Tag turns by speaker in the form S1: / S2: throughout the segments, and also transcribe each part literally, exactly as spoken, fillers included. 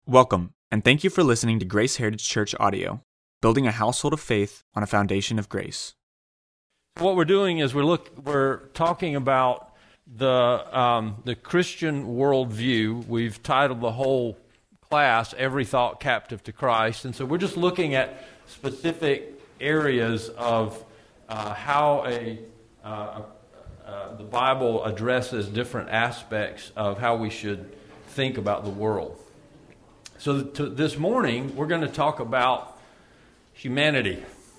S1: Welcome, and thank you for listening to Grace Heritage Church Audio, building a household of faith on a foundation of grace.
S2: What we're doing is we're look we're talking about the um, the Christian worldview. We've titled the whole class "Every Thought Captive to Christ," and so we're just looking at specific areas of uh, how a uh, uh, the Bible addresses different aspects of how we should think about the world. So to, this morning, we're going to talk about humanity,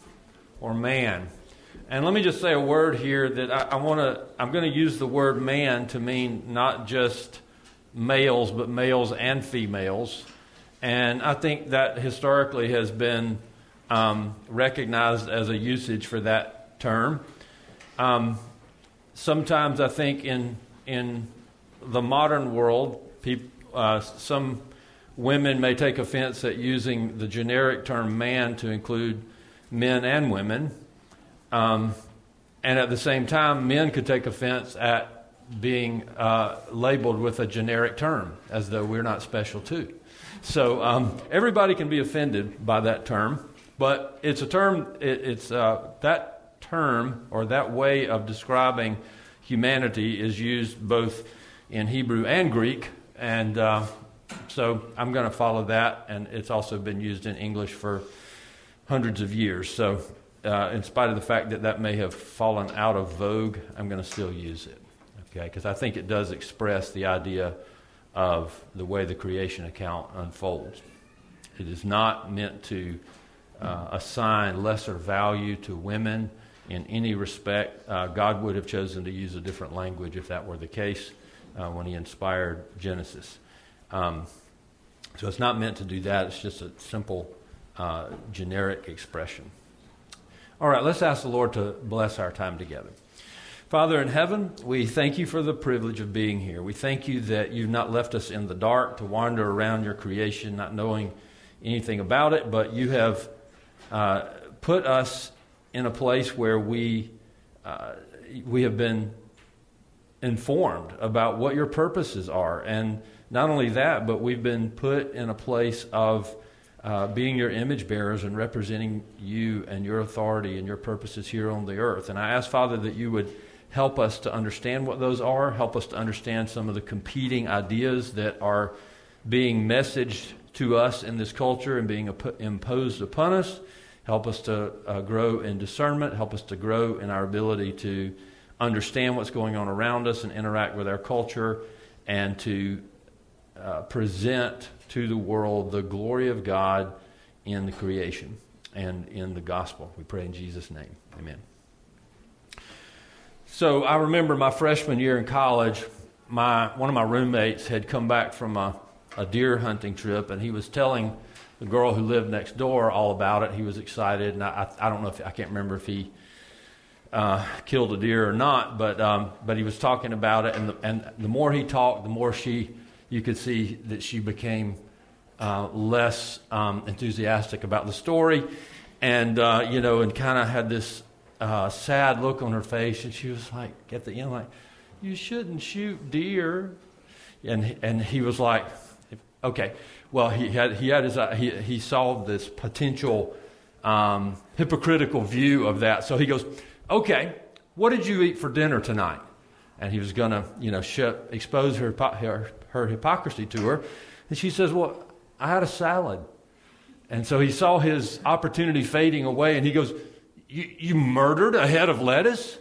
S2: or man. And let me just say a word here that I, I want to, I'm going to use the word man to mean not just males, but males and females. And I think that historically has been um, recognized as a usage for that term. Um, sometimes I think in in the modern world, people, uh, some women may take offense at using the generic term man to include men and women. Um, and at the same time, men could take offense at being uh, labeled with a generic term, as though we're not special too. So um, everybody can be offended by that term, but it's a term, it, it's uh, that term or that way of describing humanity is used both in Hebrew and Greek, and uh, so I'm going to follow that, and it's also been used in English for hundreds of years. So uh, in spite of the fact that that may have fallen out of vogue, I'm going to still use it, okay? Because I think it does express the idea of the way the creation account unfolds. It is not meant to uh, assign lesser value to women in any respect. Uh, God would have chosen to use a different language if that were the case uh, when he inspired Genesis. Um, so it's not meant to do that. It's just a simple, uh, generic expression. All right, let's ask the Lord to bless our time together. Father in heaven, we thank you for the privilege of being here. We thank you that you've not left us in the dark to wander around your creation, not knowing anything about it, but you have uh, put us in a place where we uh, we have been informed about what your purposes are. And not only that, but we've been put in a place of uh, being your image bearers and representing you and your authority and your purposes here on the earth. And I ask, Father, that you would help us to understand what those are, help us to understand some of the competing ideas that are being messaged to us in this culture and being imposed upon us. Help us to uh, grow in discernment, help us to grow in our ability to understand what's going on around us and interact with our culture, and to Uh, present to the world the glory of God in the creation and in the gospel. We pray in Jesus' name. Amen. So I remember my freshman year in college, my one of my roommates had come back from a, a deer hunting trip, and he was telling the girl who lived next door all about it. He was excited, and I, I, I don't know if I can't remember if he uh, killed a deer or not, but um, but he was talking about it, and the, and the more he talked, the more she. You could see that she became uh, less um, enthusiastic about the story, and uh, you know, and kind of had this uh, sad look on her face. And she was like, at the end, like, "You shouldn't shoot deer." And and he was like, "Okay, well, he had he had his uh, he he saw this potential um, hypocritical view of that. So he goes, "Okay, what did you eat for dinner tonight?" And he was going to, you know, sh- expose her, her her hypocrisy to her. And she says, "Well, I had a salad." And so he saw his opportunity fading away, and he goes, you, you murdered a head of lettuce?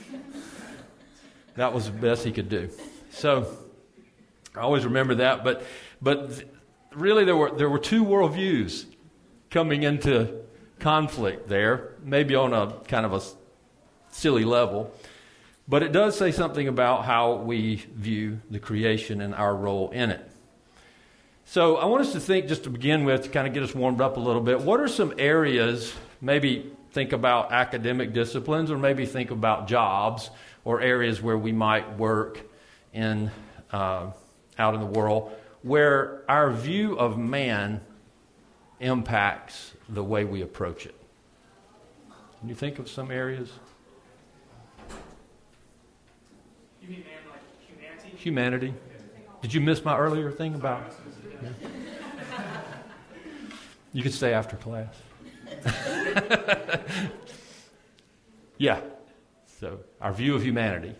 S2: That was the best he could do. So I always remember that. But but really there were there were two worldviews coming into conflict there, maybe on a kind of a silly level. But it does say something about how we view the creation and our role in it. So I want us to think, just to begin with, to kind of get us warmed up a little bit, what are some areas, maybe think about academic disciplines, or maybe think about jobs, or areas where we might work in uh, out in the world, where our view of man impacts the way we approach it. Can you think of some areas?
S3: You mean man like humanity?
S2: Humanity. Did you miss my earlier thing about? Yeah. You could stay after class. Yeah. So, our view of humanity.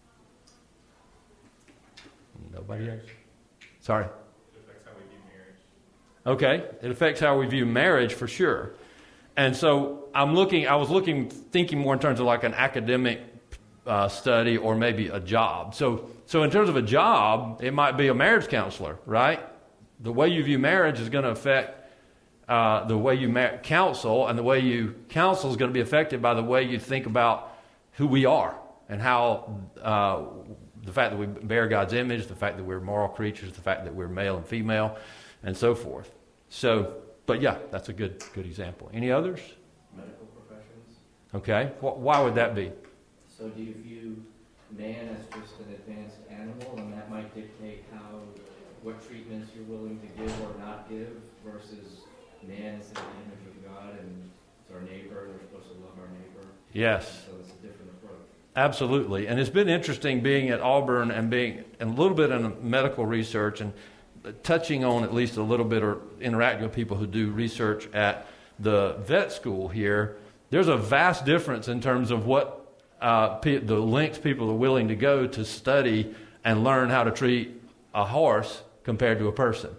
S2: Nobody else? Sorry.
S3: It affects how we view marriage.
S2: Okay. It affects how we view marriage for sure. And so I'm looking, I was looking, thinking more in terms of like an academic uh, study or maybe a job. So, so in terms of a job, it might be a marriage counselor, right? The way you view marriage is going to affect uh, the way you ma- counsel, and the way you counsel is going to be affected by the way you think about who we are and how uh, the fact that we bear God's image, the fact that we're moral creatures, the fact that we're male and female, and so forth. So, but yeah, that's a good good example. Any others?
S4: Medical professions.
S2: Okay. Wh- why would that be?
S4: So do you view man as just an advanced animal, and that might dictate how, what treatments you're willing to give or not give, versus man is in the image of God and it's our neighbor, we're supposed to love our neighbor?
S2: Yes.
S4: So it's a different approach.
S2: Absolutely. And it's been interesting being at Auburn and being and a little bit in medical research and touching on at least a little bit or interacting with people who do research at the vet school here. There's a vast difference in terms of what uh, pe- the lengths people are willing to go to study and learn how to treat a horse compared to a person.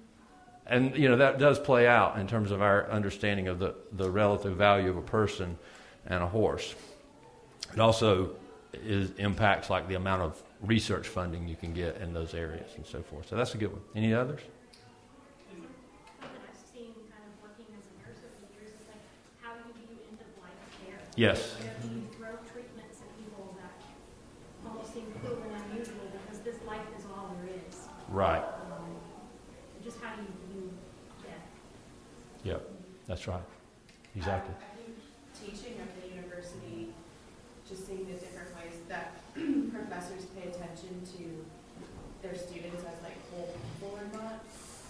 S2: And, you know, that does play out in terms of our understanding of the, the relative value of a person and a horse. It also is, impacts like the amount of research funding you can get in those areas and so forth. So that's a good one. Any others?
S5: Something I've seen kind of working as a nurse over the years is like, how do you view end-of-life care?
S2: Yes.
S5: You know, do you throw treatments at people that almost seem cruel and unusual because this life is all there is?
S2: Right.
S5: Um, just how do you view death?
S2: Yep. That's right. Exactly.
S6: I think teaching at the university, just seeing the different ways that professors pay attention to their students as like whole people or not.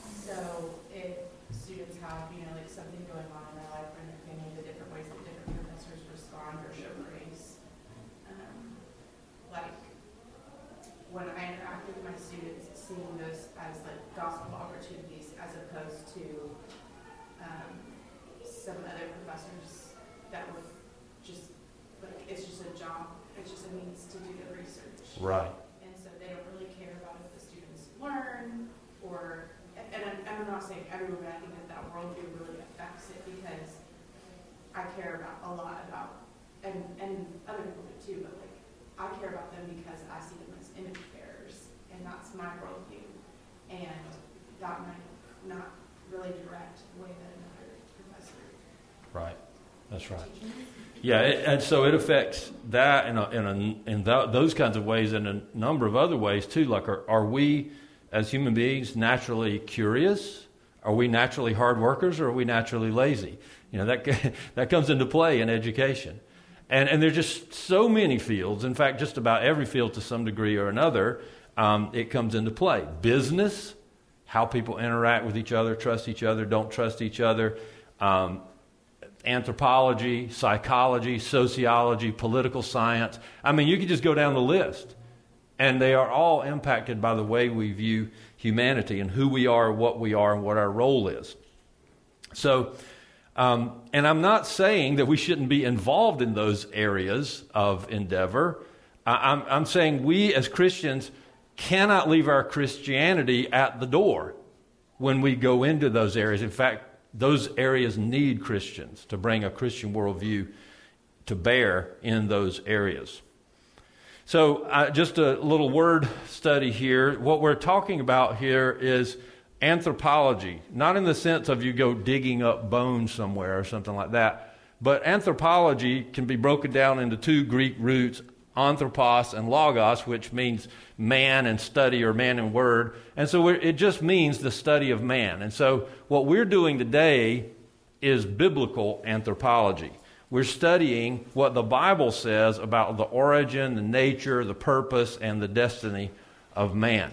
S6: So if students have, you know, like something going on in their life or in their family, the different ways that different professors respond or show grace. Um, like when I interact with my students, seeing those as like gospel opportunities as opposed to um, some other professors that would just like, it's just a job. It's just a means to do the research.
S2: Right.
S6: And so they don't really care about if the students learn or, and I'm, and I'm not saying everyone, but I think that that worldview really affects it because I care about a lot about, and, and other people do too, but like, I care about them because I see them as image bearers, and that's my worldview. And that might not really direct the way that another professor
S2: Right. That's right.
S6: teaches.
S2: Yeah, it, and so it affects that in a, in a, in th- those kinds of ways, and a number of other ways too. Like, are, are we as human beings naturally curious? Are we naturally hard workers, or are we naturally lazy? You know, that that comes into play in education, and and there's just so many fields. In fact, just about every field to some degree or another, um, it comes into play. Business, how people interact with each other, trust each other, don't trust each other. Um, anthropology, psychology, sociology, political science. I mean, you could just go down the list. And they are all impacted by the way we view humanity and who we are, what we are, and what our role is. So, um, and I'm not saying that we shouldn't be involved in those areas of endeavor. I, I'm, I'm saying we as Christians cannot leave our Christianity at the door when we go into those areas. In fact, those areas need Christians to bring a Christian worldview to bear in those areas. So uh, just a little word study here. What we're talking about here is anthropology, not in the sense of you go digging up bones somewhere or something like that, but anthropology can be broken down into two Greek roots, anthropos and logos, which means man and study or man and word. And so we're, it just means the study of man. And so what we're doing today is biblical anthropology. We're studying what the Bible says about the origin, the nature, the purpose, and the destiny of man.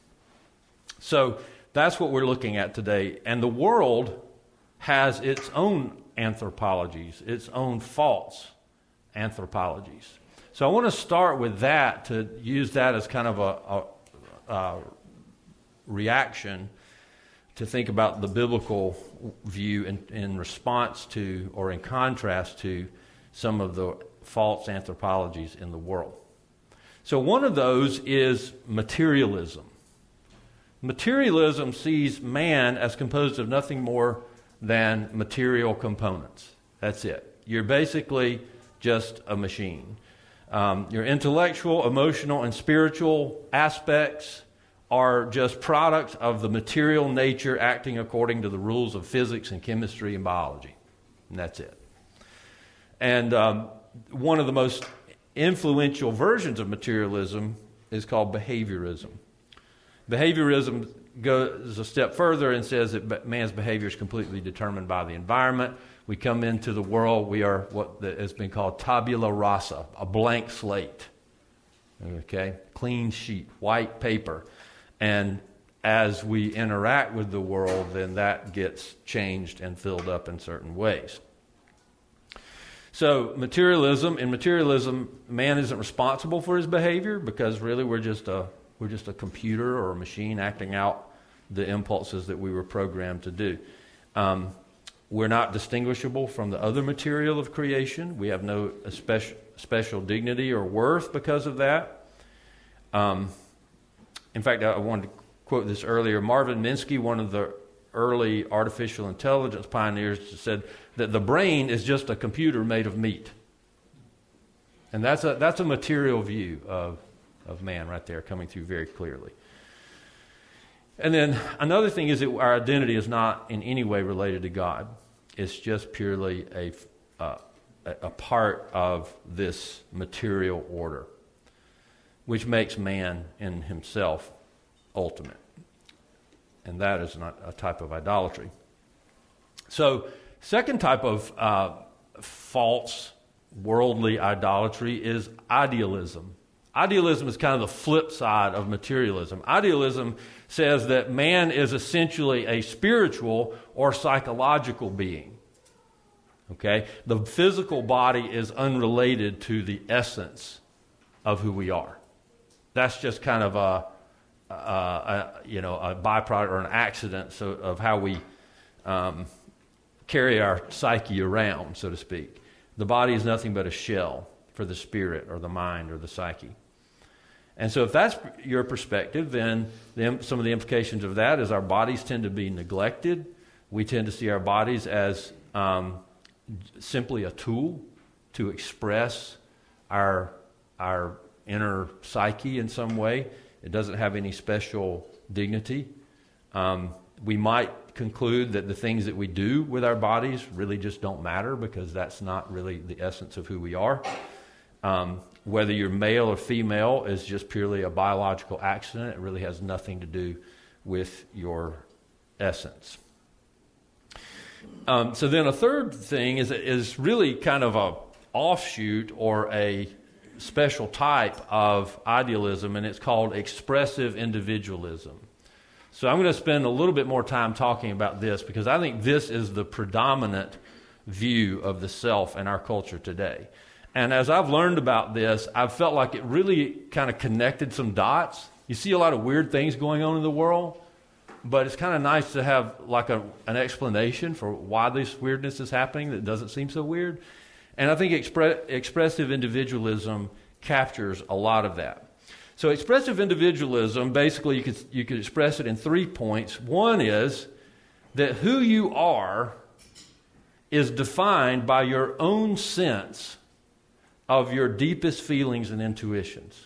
S2: So that's what we're looking at today. And the world has its own anthropologies, its own false anthropologies. So I want to start with that, to use that as kind of a, a, a reaction to think about the biblical view in, in response to or in contrast to some of the false anthropologies in the world. So one of those is materialism. Materialism sees man as composed of nothing more than material components. That's it. You're basically just a machine. Um, your intellectual, emotional, and spiritual aspects are just products of the material nature acting according to the rules of physics and chemistry and biology. And that's it. And um, one of the most influential versions of materialism is called behaviorism. Behaviorism goes a step further and says that man's behavior is completely determined by the environment. We come into the world, we are what has been called tabula rasa, a blank slate. Okay? Clean sheet, white paper. And as we interact with the world, then that gets changed and filled up in certain ways. So materialism, in materialism, man isn't responsible for his behavior because really we're just a we're just a computer or a machine acting out the impulses that we were programmed to do. Um, we're not distinguishable from the other material of creation. We have no special special dignity or worth because of that. Um, in fact, I wanted to quote this earlier. Marvin Minsky, one of the early artificial intelligence pioneers, said that the brain is just a computer made of meat. And that's a that's a material view of, of man right there, coming through very clearly. And then another thing is that our identity is not in any way related to God. It's just purely a, uh, a part of this material order, which makes man in himself ultimate. And that is not a type of idolatry. So, second type of uh, false worldly idolatry is idealism. Idealism is kind of the flip side of materialism. Idealism says that man is essentially a spiritual or psychological being. Okay? The physical body is unrelated to the essence of who we are. That's just kind of a, a, a you know a byproduct or an accident so, of how we um, carry our psyche around, so to speak. The body is nothing but a shell for the spirit or the mind or the psyche. And so if that's your perspective, then the, some of the implications of that is our bodies tend to be neglected. We tend to see our bodies as um, simply a tool to express our our inner psyche in some way. It doesn't have any special dignity. Um, we might conclude that the things that we do with our bodies really just don't matter because that's not really the essence of who we are. Um, whether you're male or female is just purely a biological accident. It really has nothing to do with your essence. Um, so then a third thing is is really kind of a offshoot or a special type of idealism, and it's called expressive individualism. So I'm going to spend a little bit more time talking about this because I think this is the predominant view of the self in our culture today. And as I've learned about this, I've felt like it really kind of connected some dots. You see a lot of weird things going on in the world, but it's kind of nice to have like a, an explanation for why this weirdness is happening that doesn't seem so weird. And I think expre- expressive individualism captures a lot of that. So expressive individualism, basically you could, you could express it in three points. One is that who you are is defined by your own sense of your deepest feelings and intuitions.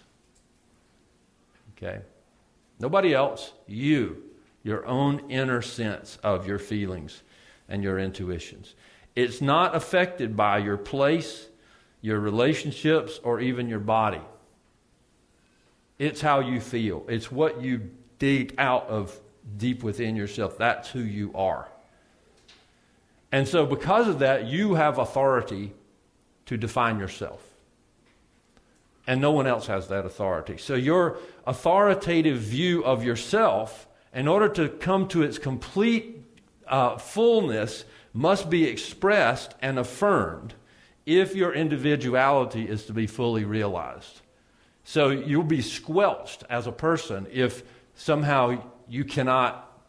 S2: Okay? Nobody else, you, your own inner sense of your feelings and your intuitions. It's not affected by your place, your relationships, or even your body. It's how you feel. It's what you dig out of deep within yourself. That's who you are. And so because of that, you have authority to define yourself. And no one else has that authority. So your authoritative view of yourself, in order to come to its complete uh, fullness, must be expressed and affirmed if your individuality is to be fully realized. So you'll be squelched as a person if somehow you cannot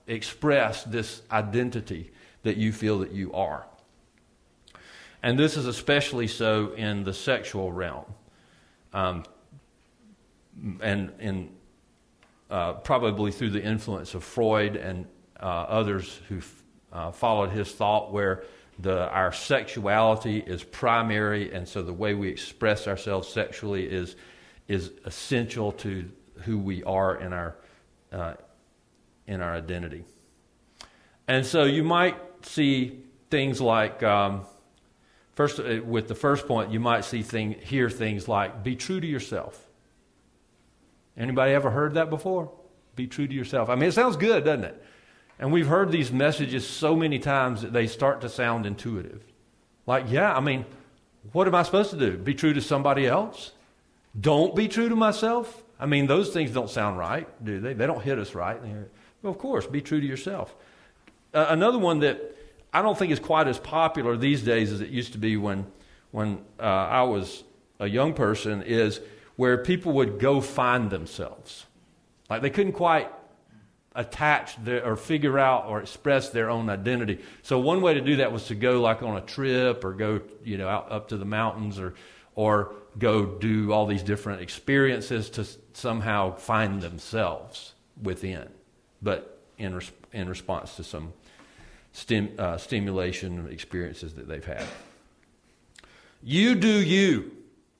S2: express this identity that you feel that you are. And this is especially so in the sexual realm. Um, and in uh, probably through the influence of Freud and uh, others who uh, followed his thought, where the our sexuality is primary, and so the way we express ourselves sexually is is essential to who we are in our uh, in our identity. And so you might see things like, um, first uh, with the first point, you might see thing hear things like, "Be true to yourself." Anybody ever heard that before? Be true to yourself. I mean, it sounds good, doesn't it? And we've heard these messages so many times that they start to sound intuitive. Like, yeah, I mean, what am I supposed to do? Be true to somebody else? Don't be true to myself? I mean, those things don't sound right, do they? They don't hit us right. Well, of course, be true to yourself. Uh, another one that I don't think is quite as popular these days as it used to be when, when uh, I was a young person is where people would go find themselves. Like they couldn't quite attach their, or figure out or express their own identity. So one way to do that was to go like on a trip or go, you know, out up to the mountains or or go do all these different experiences to somehow find themselves within, but in res- in response to some stim, uh, stimulation experiences that they've had. You do you.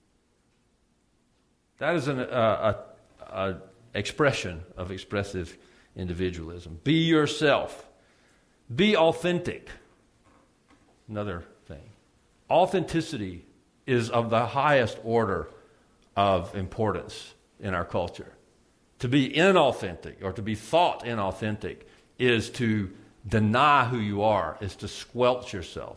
S2: That is an uh, a, a expression of expressive individualism. Be yourself. Be authentic. Another thing. Authenticity is of the highest order of importance in our culture. To be inauthentic or to be thought inauthentic is to deny who you are, is to squelch yourself.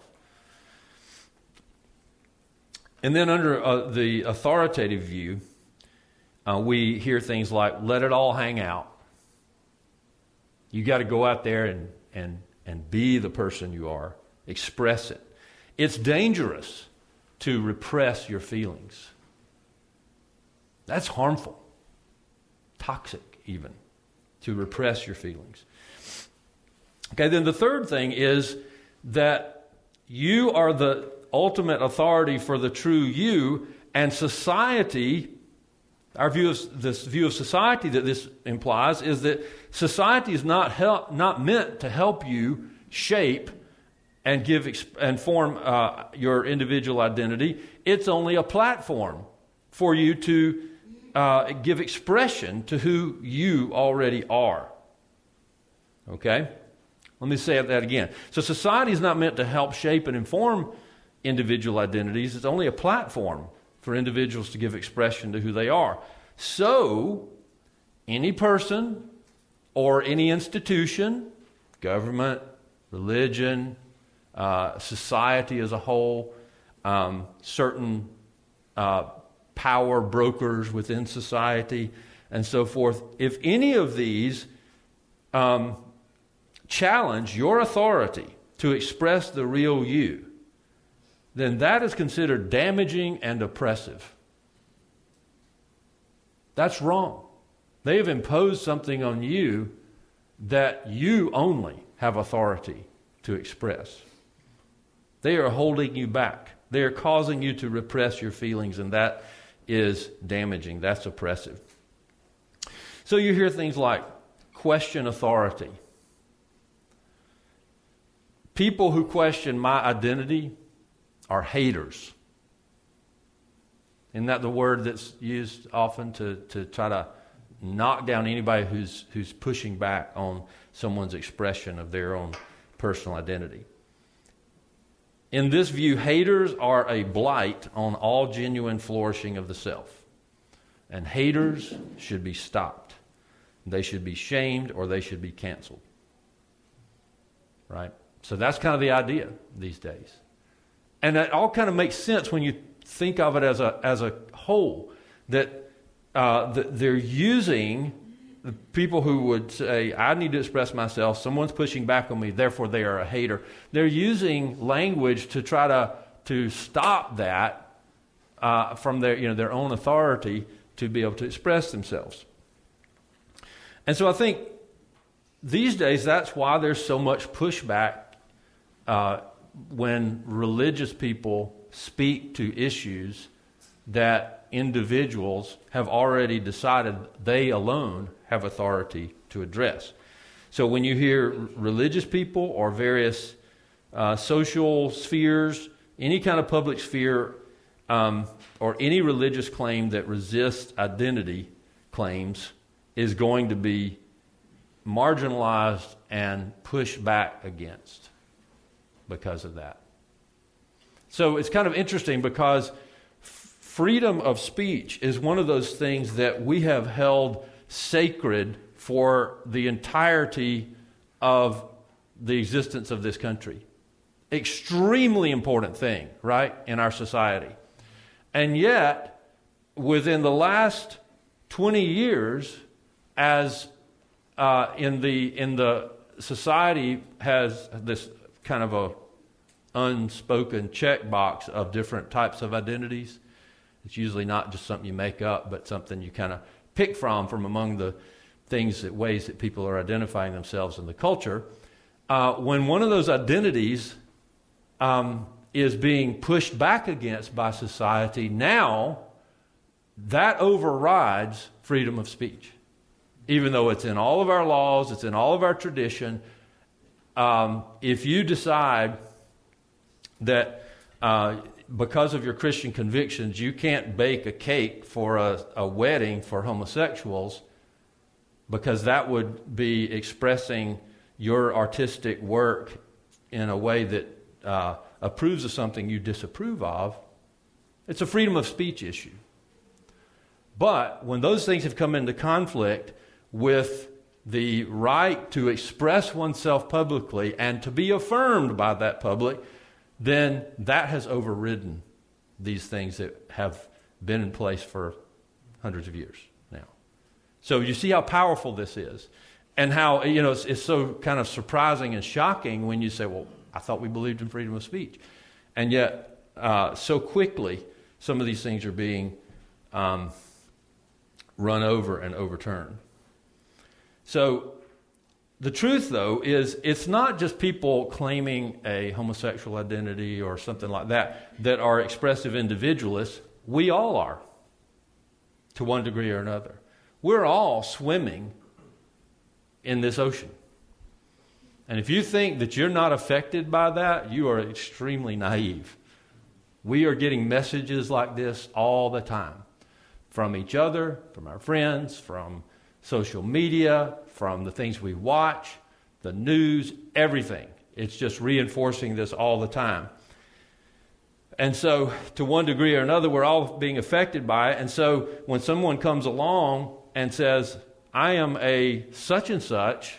S2: And then under uh, the authoritative view, uh, we hear things like, let it all hang out. You got to go out there and, and, and be the person you are. Express it. It's dangerous to repress your feelings. That's harmful. Toxic, even, to repress your feelings. Okay, then the third thing is that you are the ultimate authority for the true you, and society, our view of this view of society that this implies is that society is not help, not meant to help you shape and give and form uh, your individual identity. It's only a platform for you to uh, give expression to who you already are. Okay? Let me say that again. So society is not meant to help shape and inform individual identities. It's only a platform for individuals to give expression to who they are. So, any person or any institution, government, religion, uh, society as a whole, um, certain uh, power brokers within society, and so forth, if any of these um, challenge your authority to express the real you, then that is considered damaging and oppressive. That's wrong. They have imposed something on you that you only have authority to express. They are holding you back. They are causing you to repress your feelings, and that is damaging. That's oppressive. So you hear things like question authority. People who question my identity are haters. Isn't that the word that's used often to, to try to knock down anybody who's who's pushing back on someone's expression of their own personal identity? In this view, haters are a blight on all genuine flourishing of the self. And haters should be stopped. They should be shamed or they should be canceled. Right? So that's kind of the idea these days. And that all kind of makes sense when you think of it as a as a whole, that uh, that they're using the people who would say, I need to express myself, someone's pushing back on me, therefore they are a hater. They're using language to try to to stop that uh, from their you know their own authority to be able to express themselves. And so I think these days, that's why there's so much pushback uh, when religious people speak to issues that individuals have already decided they alone have authority to address. So when you hear religious people or various uh, social spheres, any kind of public sphere, um, or any religious claim that resists identity claims is going to be marginalized and pushed back against because of that. So it's kind of interesting because f- freedom of speech is one of those things that we have held sacred for the entirety of the existence of this country. Extremely important thing, right, in our society. And yet, within the last twenty years, as uh, in the in the society has this kind of a unspoken checkbox of different types of identities. It's usually not just something you make up, but something you kind of pick from from among the things that ways that people are identifying themselves in the culture. Uh, when one of those identities um, is being pushed back against by society, now that overrides freedom of speech. Even though it's in all of our laws, it's in all of our tradition, um, if you decide that uh, because of your Christian convictions, you can't bake a cake for a, a wedding for homosexuals because that would be expressing your artistic work in a way that uh, approves of something you disapprove of, it's a freedom of speech issue. But when those things have come into conflict with the right to express oneself publicly and to be affirmed by that public, then that has overridden these things that have been in place for hundreds of years now. So you see how powerful this is, and how, you know, it's, it's so kind of surprising and shocking when you say, well, I thought we believed in freedom of speech. And yet, uh, so quickly, some of these things are being um, run over and overturned. So the truth, though, is it's not just people claiming a homosexual identity or something like that that are expressive individualists. We all are, to one degree or another. We're all swimming in this ocean. And if you think that you're not affected by that, you are extremely naive. We are getting messages like this all the time from each other, from our friends, from social media, from the things we watch, the news, everything. It's just reinforcing this all the time. And so, to one degree or another, we're all being affected by it. And so, when someone comes along and says, I am a such and such,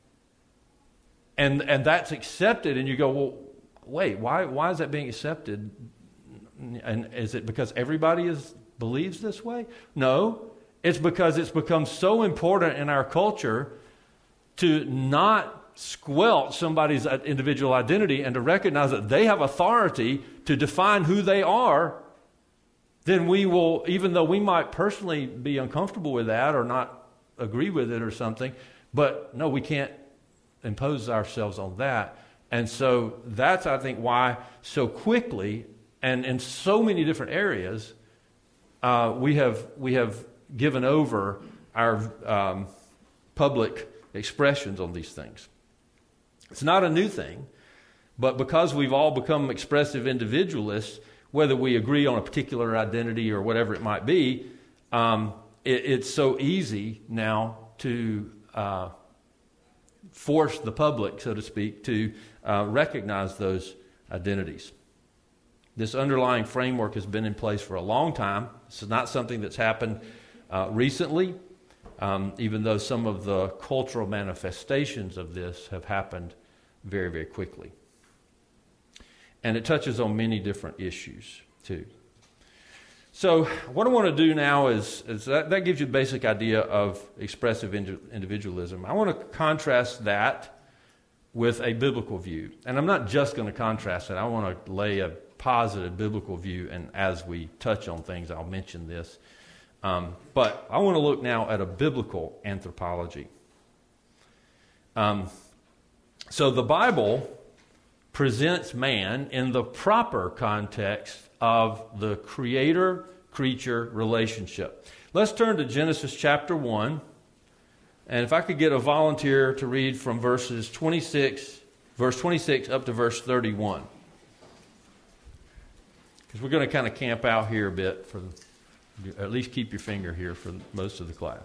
S2: and and that's accepted, and you go, well, wait, why why is that being accepted? And is it because everybody is believes this way? No. It's because it's become so important in our culture to not squelch somebody's individual identity and to recognize that they have authority to define who they are. Then we will, even though we might personally be uncomfortable with that or not agree with it or something, but no, we can't impose ourselves on that. And so that's, I think, why so quickly and in so many different areas uh, we have we have given over our um, public expressions on these things. It's not a new thing, but because we've all become expressive individualists, whether we agree on a particular identity or whatever it might be, um, it, it's so easy now to uh, force the public, so to speak, to uh, recognize those identities. This underlying framework has been in place for a long time. This is not something that's happened Uh, recently, um, even though some of the cultural manifestations of this have happened very, very quickly. And it touches on many different issues, too. So what I want to do now is, is that, that gives you the basic idea of expressive individualism. I want to contrast that with a biblical view. And I'm not just going to contrast it. I want to lay a positive biblical view, and as we touch on things, I'll mention this. Um, but I want to look now at a biblical anthropology. Um, so the Bible presents man in the proper context of the creator-creature relationship. Let's turn to Genesis chapter one. And if I could get a volunteer to read from verses twenty-six, verse twenty-six up to verse thirty-one. Because we're going to kind of camp out here a bit, for at least keep your finger here for most of the class.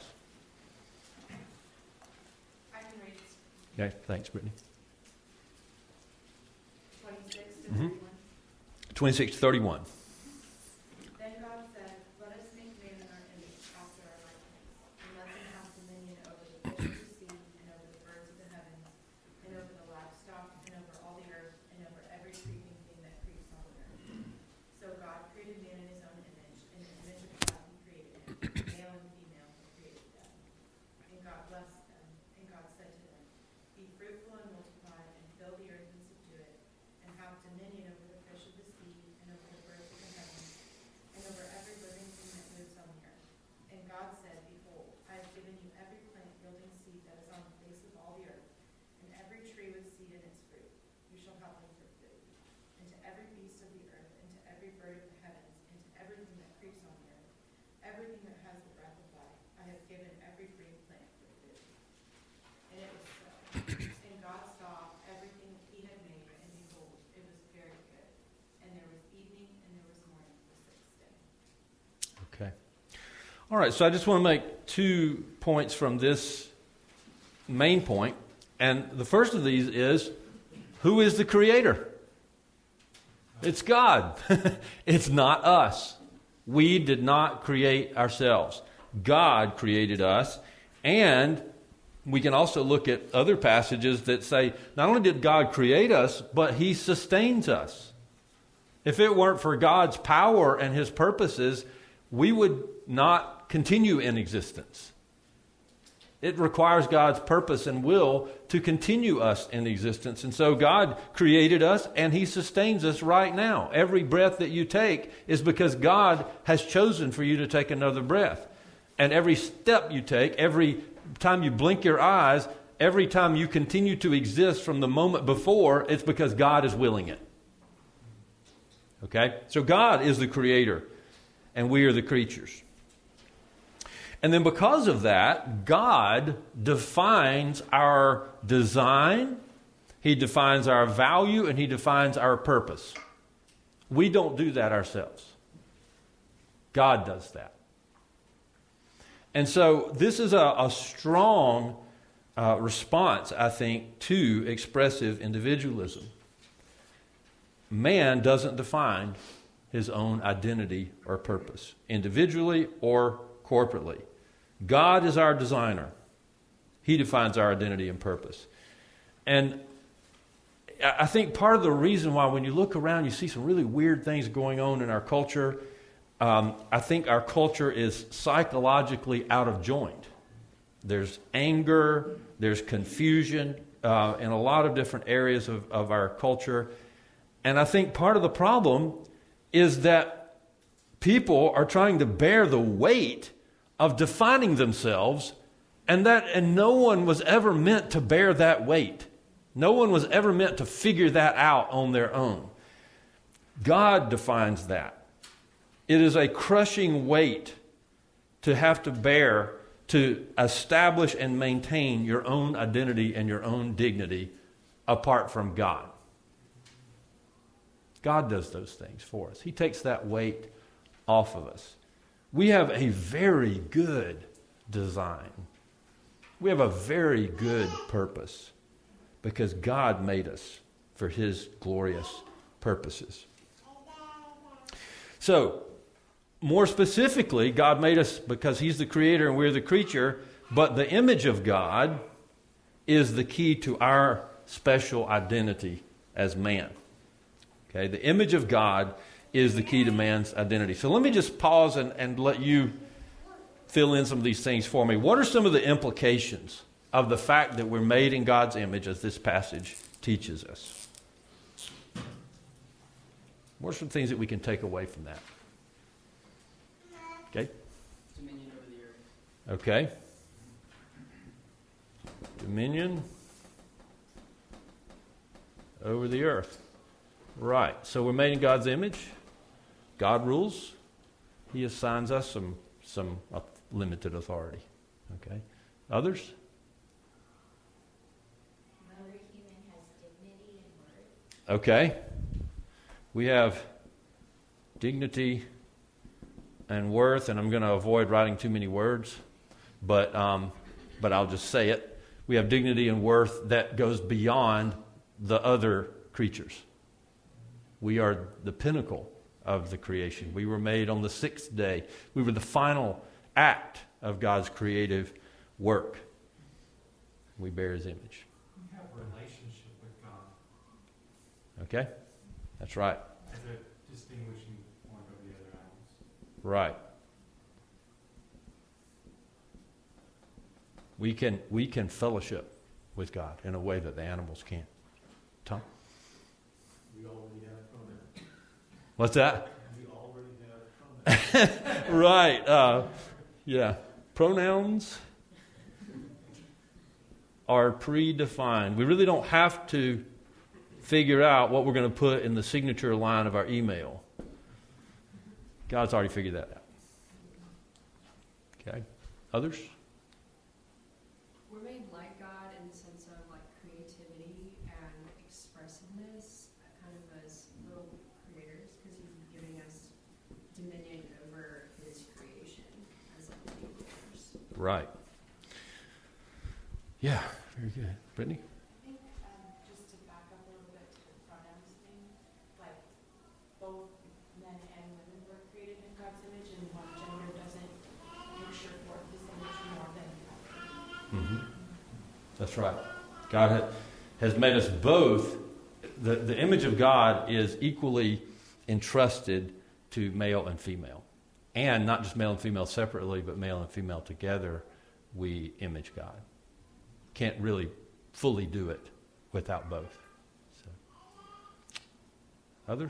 S6: I can read
S2: Okay, thanks, Brittany.
S6: twenty-six to
S2: Mhm.
S6: thirty-one.
S2: twenty-six to thirty-one.
S6: Then God said, "Let us make man in our image, after our likeness, and let them have dominion over the fish of the sea, and over the birds of the heavens, and over the livestock, and over all the earth, and over every creeping thing that creeps on the earth." So God created man in his own image. In the image of God he created him. Male and female he created them. And God blessed them. And God said to them, "Be fruitful and multiply, and fill the earth and subdue it, and have dominion over the fish of the sea, and over the birds of the heavens, and over every living thing that moves on the earth." And God said, "Behold, I have given you every plant yielding seed that is on the face of all the earth, and every tree with seed in its fruit. You shall have them for food. And to every beast of the earth, and to every bird of the heavens, and to everything that creeps on the earth, everything that has the breath of life, I have given every green plant for food." And it was so. And God saw everything that he had made, and behold, it was very good. And there was evening, and there was morning, the sixth day.
S2: Okay. All right, so I just want to make two points from this main point. And the first of these is, who is the creator? It's God. It's not us. We did not create ourselves. God created us. And we can also look at other passages that say, not only did God create us, but he sustains us. If it weren't for God's power and his purposes, we would not continue in existence. It requires God's purpose and will to continue us in existence. And so God created us and he sustains us right now. Every breath that you take is because God has chosen for you to take another breath. And every step you take, every time you blink your eyes, every time you continue to exist from the moment before, it's because God is willing it. Okay? So God is the creator and we are the creatures. And then because of that, God defines our design, he defines our value, and he defines our purpose. We don't do that ourselves. God does that. And so this is a, a strong uh, response, I think, to expressive individualism. Man doesn't define his own identity or purpose, individually or corporately. God is our designer. He defines our identity and purpose. And I think part of the reason why when you look around you see some really weird things going on in our culture, um, I think our culture is psychologically out of joint. There's anger, there's confusion uh, in a lot of different areas of, of our culture. And I think part of the problem is that people are trying to bear the weight of defining themselves, and that and no one was ever meant to bear that weight. No one was ever meant to figure that out on their own. God defines that. It is a crushing weight to have to bear to establish and maintain your own identity and your own dignity apart from God. God does those things for us. He takes that weight off of us. We have a very good design. We have a very good purpose because God made us for his glorious purposes. So, more specifically, God made us because he's the creator and we're the creature, but the image of God is the key to our special identity as man. Okay, the image of God is the key to man's identity. So let me just pause and, and let you fill in some of these things for me. What are some of the implications of the fact that we're made in God's image as this passage teaches us? What are some things that we can take away from that? Okay?
S7: Dominion over the earth.
S2: Okay. Dominion over the earth. Right. So we're made in God's image. God rules. He assigns us some some uh, limited authority. Okay. Others?
S7: No other human has dignity and worth.
S2: Okay. We have dignity and worth, and I'm going to avoid writing too many words, but um, but I'll just say it. We have dignity and worth that goes beyond the other creatures. We are the pinnacle of the creation. We were made on the sixth day. We were the final act of God's creative work. We bear His image.
S3: We have a relationship with God
S2: Okay? That's right.
S3: as a distinguishing point of the other animals.
S2: Right. We can we can fellowship with God in a way that the animals can't. Tom?
S3: We already have pronouns.
S2: What's that?
S3: We already have pronouns.
S2: Right. Uh, yeah. Pronouns are predefined. We really don't have to figure out what we're going to put in the signature line of our email. God's already figured that out. Okay. Others?
S8: We're made like God in the sense of like creativity and expressiveness, kind of as little creators, because He's giving us dominion over His creation as like creators.
S2: Right. Yeah. Very good. Brittany?
S6: I think um, just to back up a little bit to the pronouns thing, like both men and women were created in God's image, and one gender doesn't picture forth His image more than the other.
S2: Mm-hmm. That's right. God ha- has made us both. The, the image of God is equally entrusted to male and female. And not just male and female separately, but male and female together, we image God. Can't really fully do it without both. So. Others?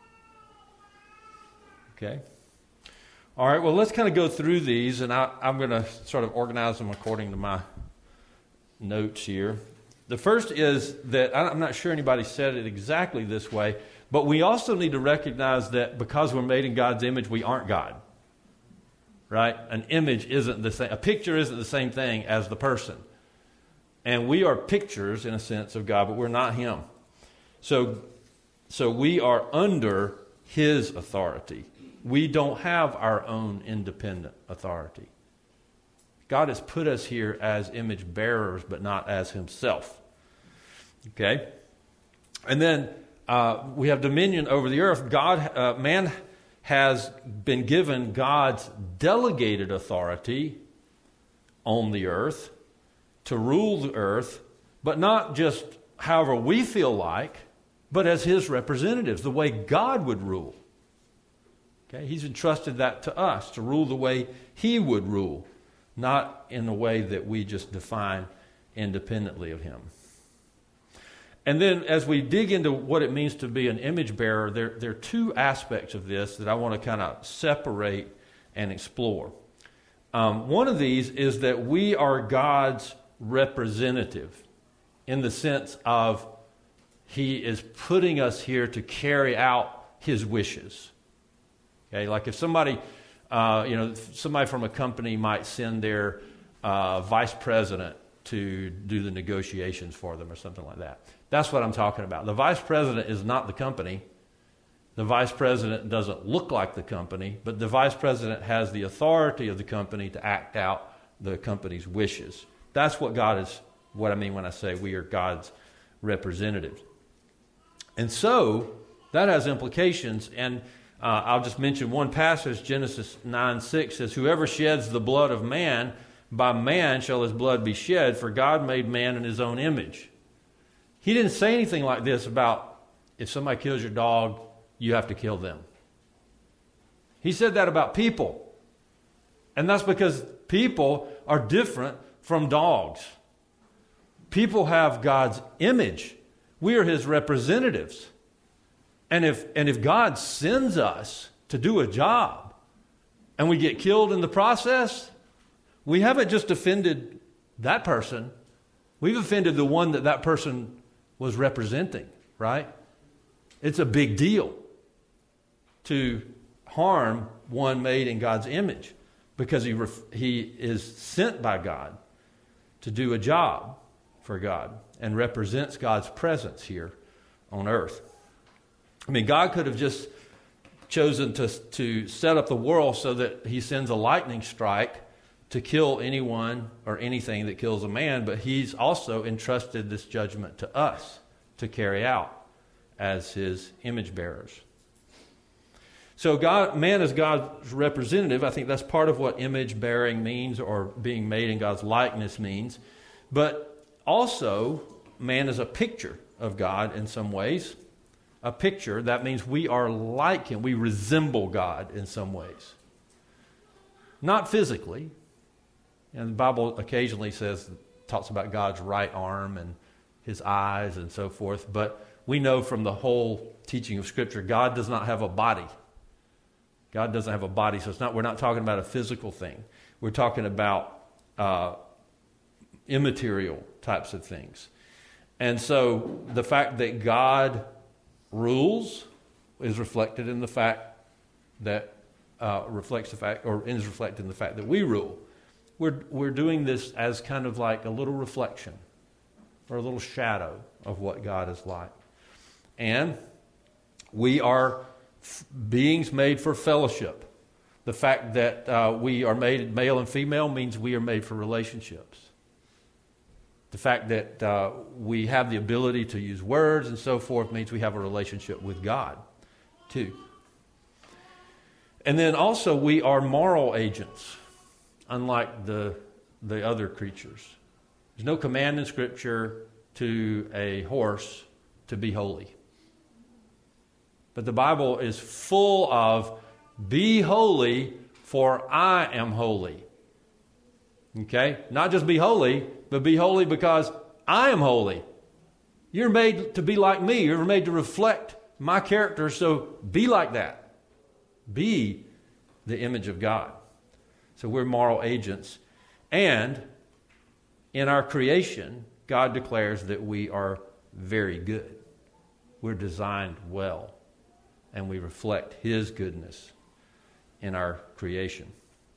S2: Okay. All right, well, let's kind of go through these, and I, I'm going to sort of organize them according to my notes here. The first is that, I'm not sure anybody said it exactly this way, but we also need to recognize that because we're made in God's image, we aren't God. Right? An image isn't the same, a picture isn't the same thing as the person. And we are pictures, in a sense, of God, but we're not Him. So, so we are under His authority. We don't have our own independent authority. God has put us here as image bearers, but not as Himself. Okay? And then uh, we have dominion over the earth. God, uh, man has been given God's delegated authority on the earth to rule the earth, but not just however we feel like, but as His representatives, the way God would rule. Okay? He's entrusted that to us, to rule the way He would rule, not in a way that we just define independently of Him. And then as we dig into what it means to be an image bearer, there, there are two aspects of this that I want to kind of separate and explore. Um, one of these is that we are God's representative in the sense of He is putting us here to carry out His wishes. Okay, like if somebody, uh, you know, somebody from a company might send their uh, vice president to do the negotiations for them or something like that. That's what I'm talking about. The vice president is not the company. The vice president doesn't look like the company, but the vice president has the authority of the company to act out the company's wishes. That's what God is, what I mean when I say we are God's representatives. And so that has implications, and uh, I'll just mention one passage. Genesis nine six says, "Whoever sheds the blood of man, by man shall his blood be shed, for God made man in His own image." He didn't say anything like this about if somebody kills your dog, you have to kill them. He said that about people. And that's because people are different from dogs. People have God's image. We are His representatives. And if, and if God sends us to do a job and we get killed in the process, we haven't just offended that person. We've offended the one that that person was representing. right? It's a big deal to harm one made in God's image because he ref- he is sent by God to do a job for God and represents God's presence here on earth. I mean, God could have just chosen to, to set up the world so that he sends a lightning strike to kill anyone or anything that kills a man, but he's also entrusted this judgment to us to carry out as his image bearers. So God, man is God's representative. I think that's part of what image bearing means, or being made in God's likeness means. But also, man is a picture of God in some ways. A picture, that means we are like him. We resemble God in some ways. Not physically. And the Bible occasionally says, talks about God's right arm and his eyes and so forth. But we know from the whole teaching of Scripture, God does not have a body. God doesn't have a body, so it's not. We're not talking about a physical thing. We're talking about uh, immaterial types of things. And so the fact that God rules is reflected in the fact that uh, reflects the fact, or is reflected in the fact that we rule. We're we're doing this as kind of like a little reflection or a little shadow of what God is like, and we are f- beings made for fellowship. The fact that uh, we are made male and female means we are made for relationships. The fact that uh, we have the ability to use words and so forth means we have a relationship with God, too. And then also we are moral agents, unlike the the other creatures. There's no command in Scripture to a horse to be holy. But the Bible is full of, be holy, for I am holy. Okay? Not just be holy, but be holy because I am holy. You're made to be like me. You're made to reflect my character, so be like that. Be the image of God. So we're moral agents. And in our creation, God declares that we are very good. We're designed well. And we reflect his goodness in our creation.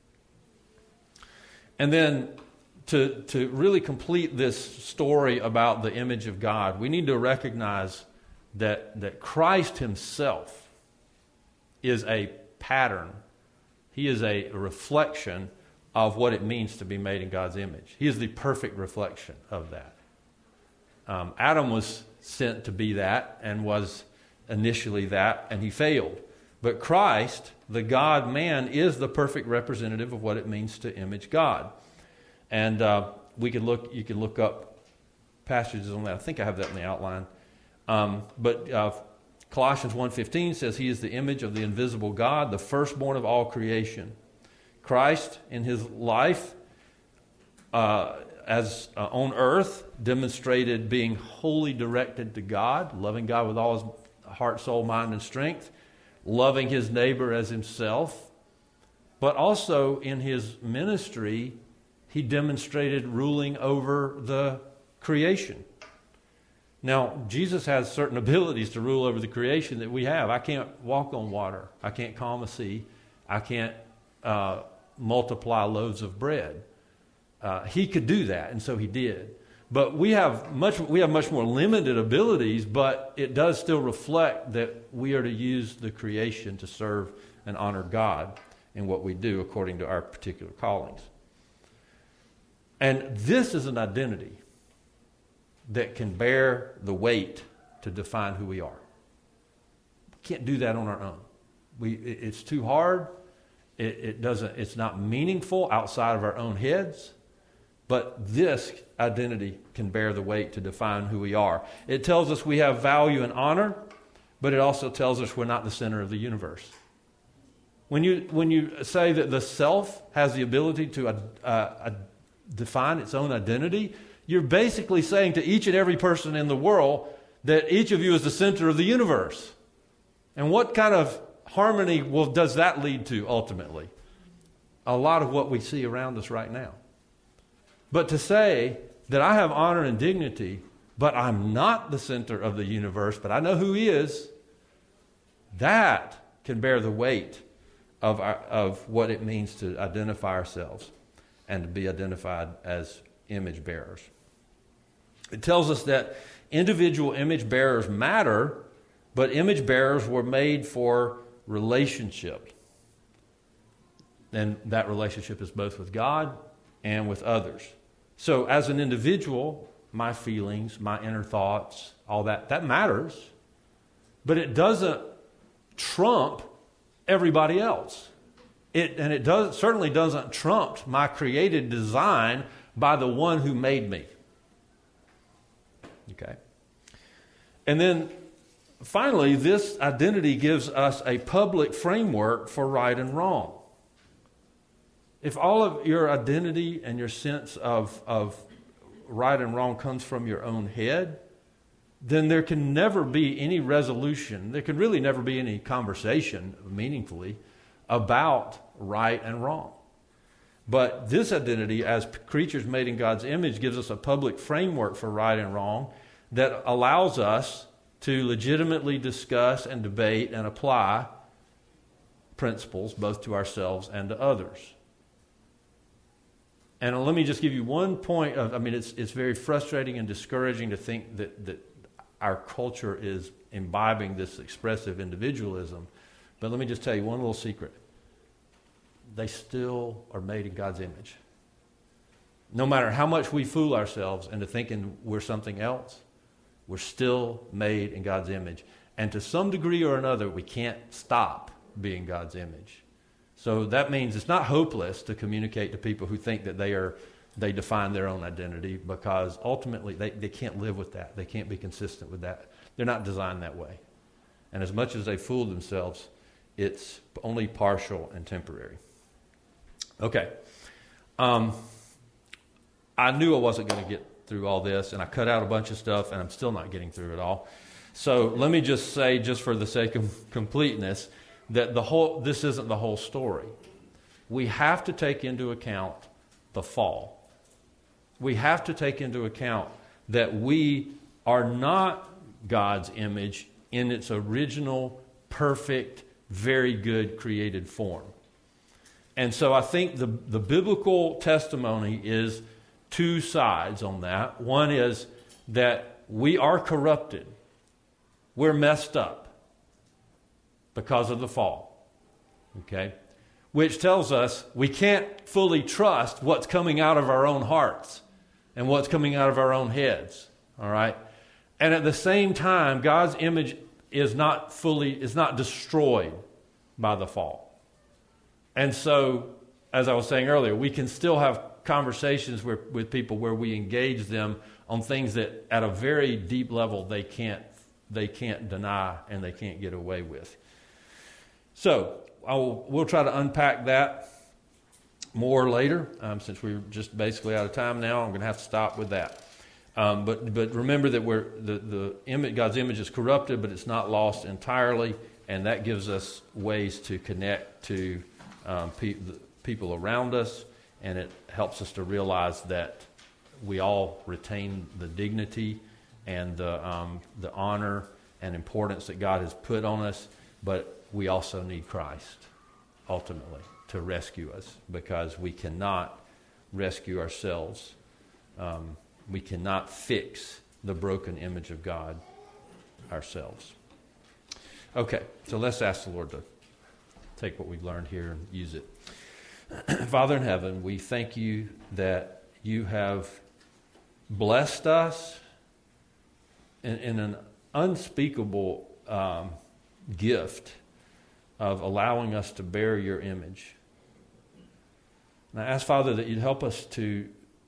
S2: And then to, to really complete this story about the image of God, we need to recognize that, that Christ himself is a pattern. He is a reflection of what it means to be made in God's image. He is the perfect reflection of that. Um, Adam was sent to be that and was initially that, and he failed. But Christ, the God-man, is the perfect representative of what it means to image God. And uh, we can look. You can look up passages on that. I think I have that in the outline. Um, but uh, Colossians one fifteen says he is the image of the invisible God, the firstborn of all creation. Christ, in his life uh, as uh, on earth, demonstrated being wholly directed to God, loving God with all his heart, soul, mind, and strength, loving his neighbor as himself. But also in his ministry, he demonstrated ruling over the creation. Now, Jesus has certain abilities to rule over the creation that we have. I can't walk on water. I can't calm a sea. I can't uh, multiply loaves of bread. Uh, he could do that, and so he did. But we have much we have much more limited abilities, but it does still reflect that we are to use the creation to serve and honor God in what we do according to our particular callings. And this is an identity that can bear the weight to define who we are. We can't do that on our own. We it, it's too hard. It, it doesn't. It's not meaningful outside of our own heads. But this identity can bear the weight to define who we are. It tells us we have value and honor, but it also tells us we're not the center of the universe. When you when you say that the self has the ability to uh, uh, define its own identity, you're basically saying to each and every person in the world that each of you is the center of the universe. And what kind of harmony will, does that lead to ultimately? A lot of what we see around us right now. But to say that I have honor and dignity but I'm not the center of the universe, but I know who He is, that can bear the weight of our, of what it means to identify ourselves and to be identified as image bearers. It tells us that individual image bearers matter, but image bearers were made for relationship. And that relationship is both with God and with others. So as an individual, my feelings, my inner thoughts, all that, that matters. But it doesn't trump everybody else. It, and it does, certainly doesn't trump my created design by the one who made me. Okay. And then finally, this identity gives us a public framework for right and wrong. If all of your identity and your sense of, of right and wrong comes from your own head, then there can never be any resolution. There can really never be any conversation meaningfully about right and wrong. But this identity, as creatures made in God's image, gives us a public framework for right and wrong that allows us to legitimately discuss and debate and apply principles both to ourselves and to others. And let me just give you one point of, I mean, it's it's very frustrating and discouraging to think that, that our culture is imbibing this expressive individualism. But let me just tell you one little secret. They still are made in God's image. No matter how much we fool ourselves into thinking we're something else, we're still made in God's image. And to some degree or another, we can't stop being God's image. So that means it's not hopeless to communicate to people who think that they are they define their own identity, because ultimately they, they can't live with that. They can't be consistent with that. They're not designed that way. And as much as they fool themselves, it's only partial and temporary. Okay. Um, I knew I wasn't going to get through all this, and I cut out a bunch of stuff, and I'm still not getting through it all. So let me just say, just for the sake of completeness, that the whole this isn't the whole story. We have to take into account the fall. We have to take into account that we are not God's image in its original, perfect, very good created form. And so I think the, the biblical testimony is two sides on that. One is that we are corrupted. We're messed up because of the fall. Okay? Which tells us we can't fully trust what's coming out of our own hearts and what's coming out of our own heads. All right? And at the same time, God's image is not fully, is not destroyed by the fall. And so, as I was saying earlier, we can still have conversations where, with people where we engage them on things that at a very deep level they can't, they can't deny and they can't get away with. So, I'll, we'll try to unpack that more later. Um, since we're just basically out of time now, I'm going to have to stop with that. Um, but but remember that we're the the image, God's image is corrupted, but it's not lost entirely, and that gives us ways to connect to um, pe- the people around us, and it helps us to realize that we all retain the dignity and the um, the honor and importance that God has put on us, but we also need Christ, ultimately, to rescue us, because we cannot rescue ourselves. Um, we cannot fix the broken image of God ourselves. Okay, so let's ask the Lord to take what we've learned here and use it. Father in heaven, we thank you that you have blessed us in, in an unspeakable um, gift of allowing us to bear your image. And I ask, Father, that you'd help us to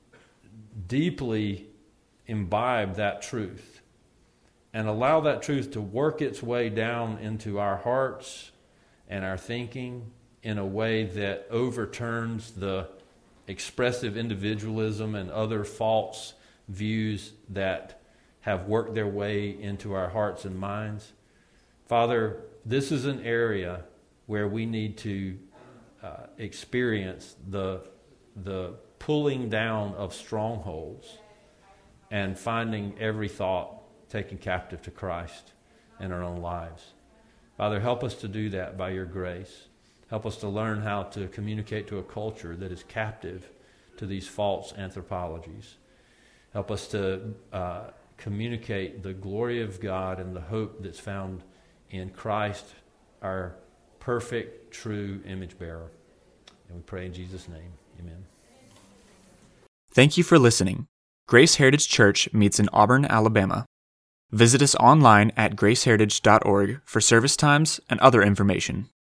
S2: deeply imbibe that truth and allow that truth to work its way down into our hearts and our thinking in a way that overturns the expressive individualism and other false views that have worked their way into our hearts and minds. Father, this is an area where we need to uh, experience the, the pulling down of strongholds and finding every thought taken captive to Christ in our own lives. Father, help us to do that by your grace. Help us to learn how to communicate to a culture that is captive to these false anthropologies. Help us to uh, communicate the glory of God and the hope that's found in Christ, our perfect, true image bearer. And we pray in Jesus' name. Amen.
S1: Thank you for listening. Grace Heritage Church meets in Auburn, Alabama. Visit us online at grace heritage dot org for service times and other information.